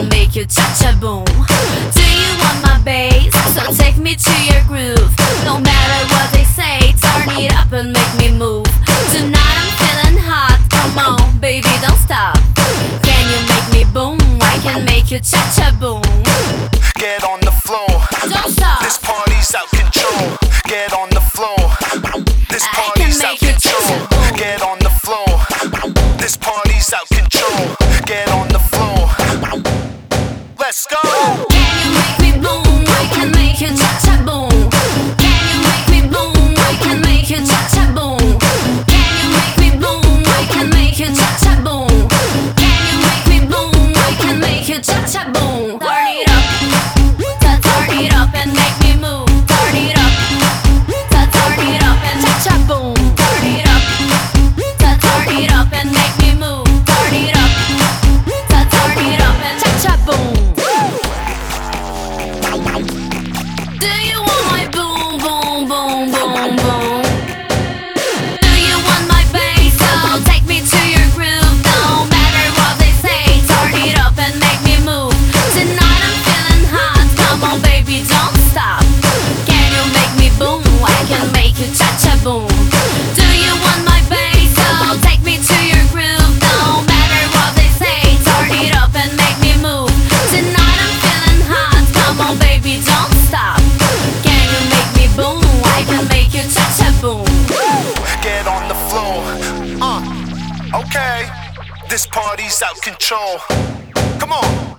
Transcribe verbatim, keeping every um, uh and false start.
can make you cha-cha boom. Do you want my bass? So take me to your groove. No matter what they say, turn it up and make me move. Tonight I'm feeling hot, come on baby don't stop. Can you make me boom? I can make you cha-cha boom. Get on the floor, Don't stop. this party's out control. Get on the floor, this I party's can out make you control. cha-cha boom. Get on the floor, this party's out control. Get on the floor, let's go. Can you make me boom? I can make you cha-cha boom. Can you make me boom? I can make you cha-cha boom. Can you make me boom? I can make you cha-cha boom. Can you make me boom? I can make you cha-cha boom. Turn it up, ta- turn it up and make me move. Turn it up, ta- turn it up and cha-cha boom. Turn it up, ta- turn it up and make me move. Turn it up, ta- turn it up and cha-cha boom. Do you want my boom, boom, boom, boom, boom? Do you want my bass? So take me to your groove. No matter what they say, turn it up and make me move. Tonight I'm feeling hot, come on baby don't stop. Can you make me boom? I can make you cha-cha boom. Do you want my bass? So take me to your groove. No matter what they say, turn it up and make me move. Tonight I'm feeling hot, come on baby don't stop. Can you make me boom? I can make you cha-cha boom. Get on the floor, uh, okay. This party's out control. Come on.